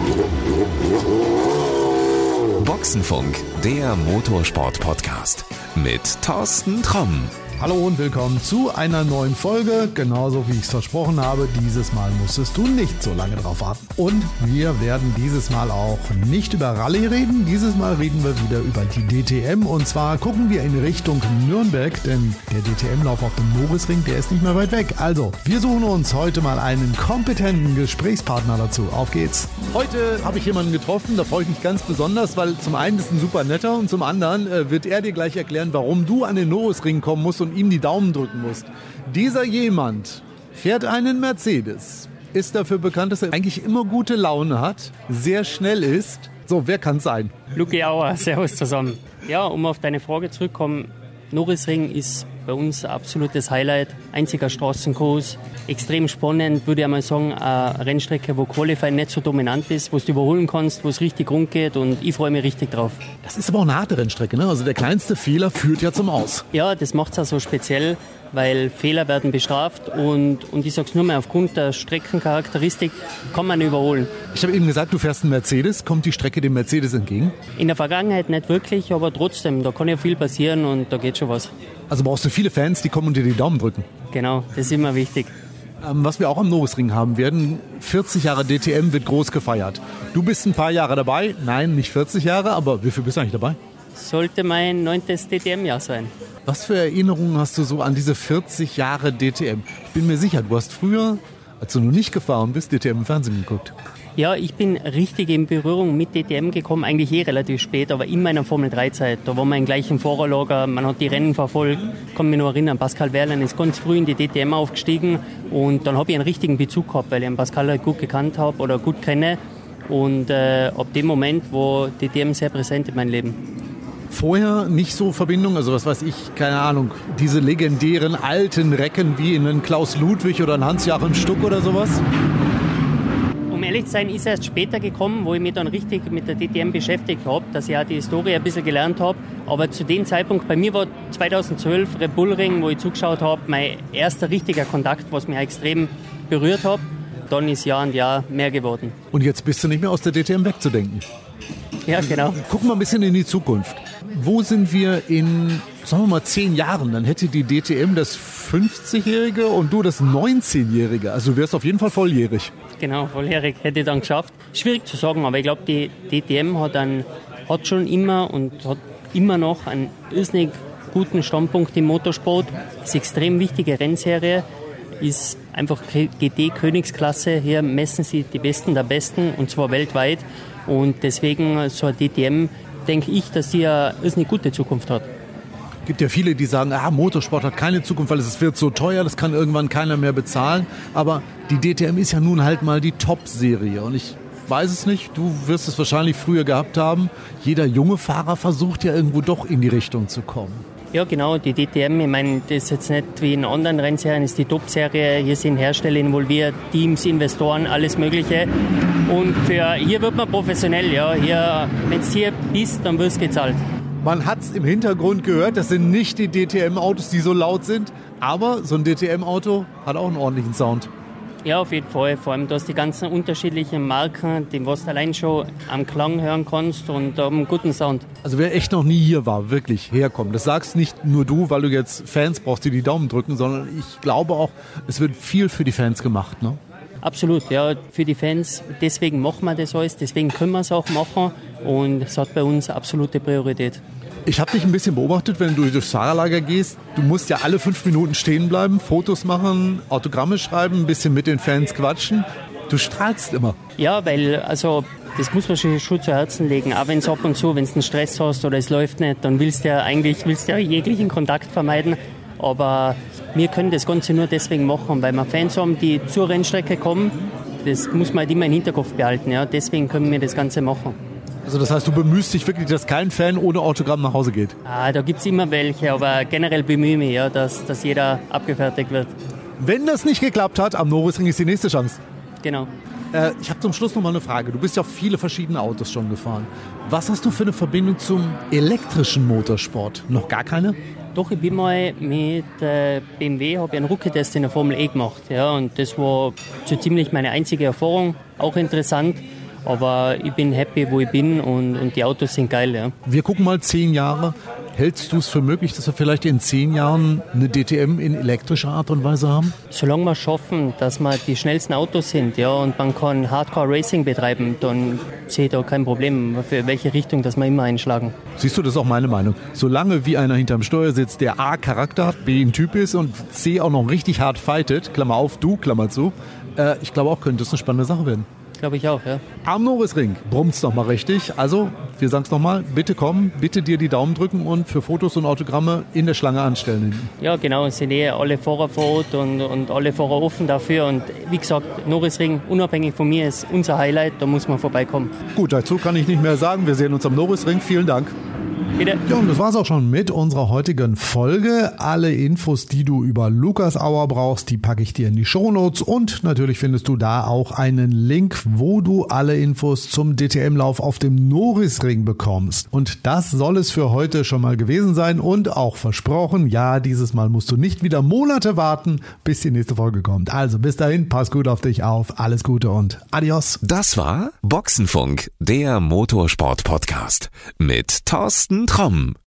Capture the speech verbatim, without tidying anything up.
Boxenfunk, der Motorsport-Podcast mit Thorsten Tromm. Hallo und willkommen zu einer neuen Folge. Genauso wie ich es versprochen habe, dieses Mal musstest du nicht so lange drauf warten. Und wir werden dieses Mal auch nicht über Rallye reden. Dieses Mal reden wir wieder über die D T M. Und zwar gucken wir in Richtung Nürnberg, denn der D T M-Lauf auf dem Norisring, der ist nicht mehr weit weg. Also, wir suchen uns heute mal einen kompetenten Gesprächspartner dazu. Auf geht's. Heute habe ich jemanden getroffen, da freue ich mich ganz besonders, weil zum einen ist ein super netter und zum anderen äh, wird er dir gleich erklären, warum du an den Norisring kommen musst und ihm die Daumen drücken musst. Dieser jemand fährt einen Mercedes, ist dafür bekannt, dass er eigentlich immer gute Laune hat, sehr schnell ist. So, wer kann es sein? Luki Auer, servus zusammen. Ja, um auf deine Frage zurückzukommen, Norisring ist bei uns ein absolutes Highlight, einziger Straßenkurs, extrem spannend, würde ich einmal sagen, eine Rennstrecke, wo Qualifying nicht so dominant ist, wo du überholen kannst, wo es richtig rund geht und ich freue mich richtig drauf. Das ist aber auch eine harte Rennstrecke, ne? Also der kleinste Fehler führt ja zum Aus. Ja, das macht es auch so speziell, weil Fehler werden bestraft und, und ich sage es nur mal, aufgrund der Streckencharakteristik kann man überholen. Ich habe eben gesagt, du fährst einen Mercedes, kommt die Strecke dem Mercedes entgegen? In der Vergangenheit nicht wirklich, aber trotzdem, da kann ja viel passieren und da geht schon was. Also brauchst du viele Fans, die kommen und dir die Daumen drücken? Genau, das ist immer wichtig. Ähm, was wir auch am Norisring haben werden, vierzig Jahre D T M wird groß gefeiert. Du bist ein paar Jahre dabei, nein, nicht vierzig Jahre, aber wie viel bist du eigentlich dabei? Sollte mein neuntes D T M-Jahr sein. Was für Erinnerungen hast du so an diese vierzig Jahre D T M? Ich bin mir sicher, du hast früher, als du noch nicht gefahren bist, D T M im Fernsehen geguckt. Ja, ich bin richtig in Berührung mit D T M gekommen, eigentlich eh relativ spät, aber in meiner Formel drei Zeit. Da war man im gleichen Fahrerlager, man hat die Rennen verfolgt. Ich kann mich noch erinnern, Pascal Wehrlein ist ganz früh in die D T M aufgestiegen und dann habe ich einen richtigen Bezug gehabt, weil ich den Pascal halt gut gekannt habe oder gut kenne. Und äh, ab dem Moment war D T M sehr präsent in meinem Leben. Vorher nicht so Verbindung, also was weiß ich, keine Ahnung, diese legendären alten Recken wie in einen Klaus Ludwig oder einen Hans-Joachim Stuck oder sowas? Um ehrlich zu sein, ist erst später gekommen, wo ich mich dann richtig mit der D T M beschäftigt habe, dass ich auch die Historie ein bisschen gelernt habe. Aber zu dem Zeitpunkt, bei mir war zweitausendzwölf Red Bull Ring, wo ich zugeschaut habe, mein erster richtiger Kontakt, was mich extrem berührt hat. Dann ist Jahr und Jahr mehr geworden. Und jetzt bist du nicht mehr aus der D T M wegzudenken. Ja, genau. Gucken wir ein bisschen in die Zukunft. Wo sind wir in, sagen wir mal, zehn Jahren? Dann hätte die D T M das fünfzigjährige und du das neunzehnjährige. Also du wärst auf jeden Fall volljährig. Genau, volljährig hätte ich dann geschafft. Schwierig zu sagen, aber ich glaube, die D T M hat, einen, hat schon immer und hat immer noch einen irrsinnig guten Standpunkt im Motorsport. Das ist eine extrem wichtige Rennserie. Ist einfach G T-Königsklasse. Hier messen sie die Besten der Besten und zwar weltweit. Und deswegen so eine D T M, denke ich, dass sie eine irrsinnig gute Zukunft hat. Es gibt ja viele, die sagen, ah, Motorsport hat keine Zukunft, weil es wird so teuer, das kann irgendwann keiner mehr bezahlen. Aber die D T M ist ja nun halt mal die Top-Serie. Und ich weiß es nicht, du wirst es wahrscheinlich früher gehabt haben. Jeder junge Fahrer versucht ja irgendwo doch in die Richtung zu kommen. Ja, genau, die D T M, ich meine, das ist jetzt nicht wie in anderen Rennserien, ist die Top-Serie. Hier sind Hersteller involviert, Teams, Investoren, alles Mögliche. Und für, hier wird man professionell, ja. Hier, wenn du hier bist, dann wirst du gezahlt. Man hat es im Hintergrund gehört, das sind nicht die D T M-Autos, die so laut sind, aber so ein D T M-Auto hat auch einen ordentlichen Sound. Ja, auf jeden Fall. Vor allem, du hast die ganzen unterschiedlichen Marken, die was du allein schon am Klang hören kannst und haben einen guten Sound. Also wer echt noch nie hier war, wirklich herkommt. Das sagst nicht nur du, weil du jetzt Fans brauchst, die die Daumen drücken, sondern ich glaube auch, es wird viel für die Fans gemacht, ne? Absolut, ja, für die Fans. Deswegen machen wir das alles, deswegen können wir es auch machen und es hat bei uns absolute Priorität. Ich habe dich ein bisschen beobachtet, wenn du durchs Fahrerlager gehst. Du musst ja alle fünf Minuten stehen bleiben, Fotos machen, Autogramme schreiben, ein bisschen mit den Fans quatschen. Du strahlst immer. Ja, weil, also, das muss man schon, schon zu Herzen legen. Auch wenn es ab und zu, wenn du einen Stress hast oder es läuft nicht, dann willst du ja eigentlich willst du ja jeglichen Kontakt vermeiden. Aber wir können das Ganze nur deswegen machen, weil wir Fans haben, die zur Rennstrecke kommen. Das muss man halt immer im Hinterkopf behalten. Ja. Deswegen können wir das Ganze machen. Also das heißt, du bemühst dich wirklich, dass kein Fan ohne Autogramm nach Hause geht? Ah, da gibt es immer welche, aber generell bemühe ich mich, ja, dass, dass jeder abgefertigt wird. Wenn das nicht geklappt hat, am Norisring ist die nächste Chance. Genau. Äh, ich habe zum Schluss noch mal eine Frage. Du bist ja viele verschiedene Autos schon gefahren. Was hast du für eine Verbindung zum elektrischen Motorsport? Noch gar keine? Doch, ich bin mal mit äh, B M W, habe ich einen Rookie-Test in der Formel E gemacht. Ja, und das war so ziemlich meine einzige Erfahrung, auch interessant. Aber ich bin happy, wo ich bin und, und die Autos sind geil. Ja. Wir gucken mal zehn Jahre. Hältst du es für möglich, dass wir vielleicht in zehn Jahren eine D T M in elektrischer Art und Weise haben? Solange wir schaffen, dass wir die schnellsten Autos sind, ja, und man kann Hardcore-Racing betreiben, dann sehe ich da kein Problem, für welche Richtung das wir immer einschlagen. Siehst du, das ist auch meine Meinung. Solange wie einer hinterm Steuer sitzt, der A, Charakter hat, B, ein Typ ist und C, auch noch richtig hart fightet, Klammer auf, du, Klammer zu, äh, ich glaube auch, könnte das eine spannende Sache werden. Glaube ich auch, ja. Am Norrisring brummt's noch mal richtig. Also, wir sagen es nochmal, bitte kommen, bitte dir die Daumen drücken und für Fotos und Autogramme in der Schlange anstellen. Ja, genau, es sind eh alle Fahrer vor Ort und, und alle Fahrer offen dafür. Und wie gesagt, Norrisring, unabhängig von mir, ist unser Highlight, da muss man vorbeikommen. Gut, dazu kann ich nicht mehr sagen. Wir sehen uns am Norrisring. Vielen Dank. Bitte. Ja, und das war's auch schon mit unserer heutigen Folge. Alle Infos, die du über Lucas Auer brauchst, die packe ich dir in die Shownotes und natürlich findest du da auch einen Link, wo du alle Infos zum D T M-Lauf auf dem Norrisring bekommst. Und das soll es für heute schon mal gewesen sein und auch versprochen, ja, dieses Mal musst du nicht wieder Monate warten, bis die nächste Folge kommt. Also bis dahin, pass gut auf dich auf, alles Gute und adios. Das war Boxenfunk, der Motorsport-Podcast mit Thorsten Tromm.